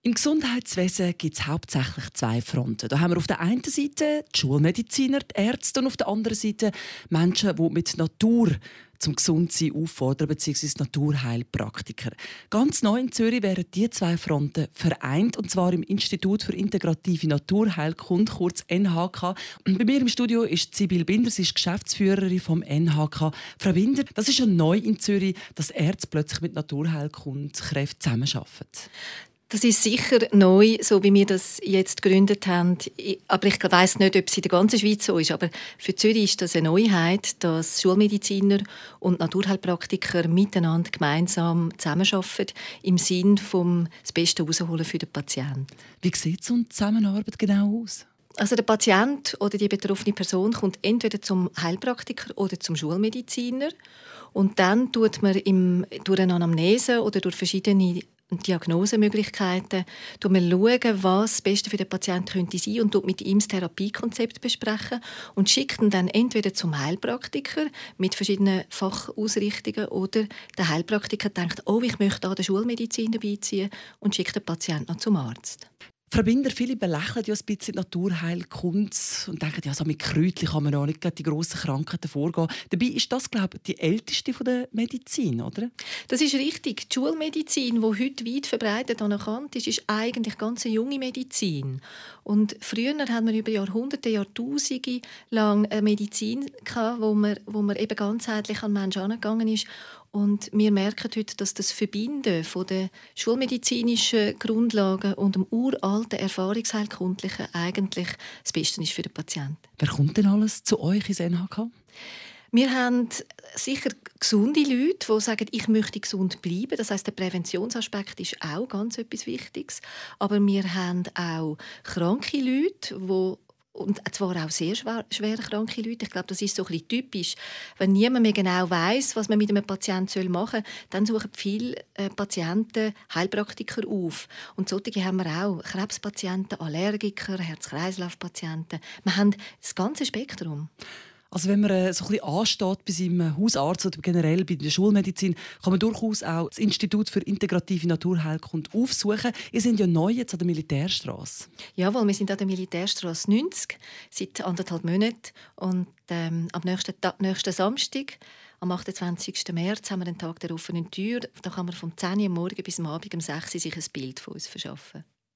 Im Gesundheitswesen gibt es hauptsächlich zwei Fronten. Da haben wir auf der einen Seite die Schulmediziner, die Ärzte und auf der anderen Seite Menschen, die mit Natur zum Gesundsein auffordern, bzw. Naturheilpraktiker. Ganz neu in Zürich werden diese zwei Fronten vereint, und zwar im Institut für integrative Naturheilkunde, kurz NHK. Und bei mir im Studio ist Sibylle Binder, sie ist Geschäftsführerin vom NHK. Frau Binder, das ist ja neu in Zürich, dass Ärzte plötzlich mit Naturheilkundekräften zusammenarbeiten. Das ist sicher neu, so wie wir das jetzt gegründet haben. Aber ich weiss nicht, ob es in der ganzen Schweiz so ist. Aber für Zürich ist das eine Neuheit, dass Schulmediziner und Naturheilpraktiker miteinander gemeinsam zusammenarbeiten, im Sinn vom das Beste herausholen für den Patienten. Wie sieht so eine Zusammenarbeit genau aus? Also der Patient oder die betroffene Person kommt entweder zum Heilpraktiker oder zum Schulmediziner. Und dann tut man durch eine Anamnese oder durch verschiedene Diagnosemöglichkeiten schauen, was das Beste für den Patienten könnte sein und mit ihm das Therapiekonzept besprechen und schickt ihn dann entweder zum Heilpraktiker mit verschiedenen Fachausrichtungen oder der Heilpraktiker denkt, ich möchte da den Schulmediziner beiziehen und schickt den Patienten noch zum Arzt. Frau Binder, viele belächeln ja ein bisschen Naturheilkunde und denken, ja, so mit Kräutchen kann man auch nicht die grossen Krankheiten vorgehen. Dabei ist das, glaube ich, die älteste von der Medizin, oder? Das ist richtig. Die Schulmedizin, die heute weit verbreitet anerkannt ist, ist eigentlich ganz eine junge Medizin. Und früher haben wir über Jahrhunderte, Jahrtausende lang eine Medizin gehabt, wo man eben ganzheitlich an Menschen herangegangen ist. Und wir merken heute, dass das Verbinden von den schulmedizinischen Grundlagen und dem uralten Erfahrungsheilkundlichen eigentlich das Beste ist für den Patienten. Wer kommt denn alles zu euch ins NHK? Wir haben sicher gesunde Leute, die sagen, ich möchte gesund bleiben. Das heisst, der Präventionsaspekt ist auch ganz etwas Wichtiges. Aber wir haben auch kranke Leute, und zwar auch sehr schwer kranke Leute. Ich glaube, das ist so ein bisschen typisch. Wenn niemand mehr genau weiss, was man mit einem Patienten machen soll, dann suchen viele Patienten Heilpraktiker auf. Und solche haben wir auch. Krebspatienten, Allergiker, Herz-Kreislauf-Patienten. Wir haben das ganze Spektrum. Also wenn man so ein bisschen ansteht bei seinem Hausarzt oder generell bei der Schulmedizin, kann man durchaus auch das Institut für integrative Naturheilkunde aufsuchen. Ihr seid ja neu jetzt an der Militärstrasse. Jawohl, wir sind an der Militärstrasse 90 seit 1,5 Monaten. Und am nächsten Samstag, am 28. März, haben wir den Tag der offenen Tür. Da kann man vom 10 Uhr morgens bis am Abend um 6 Uhr sich ein Bild von uns verschaffen.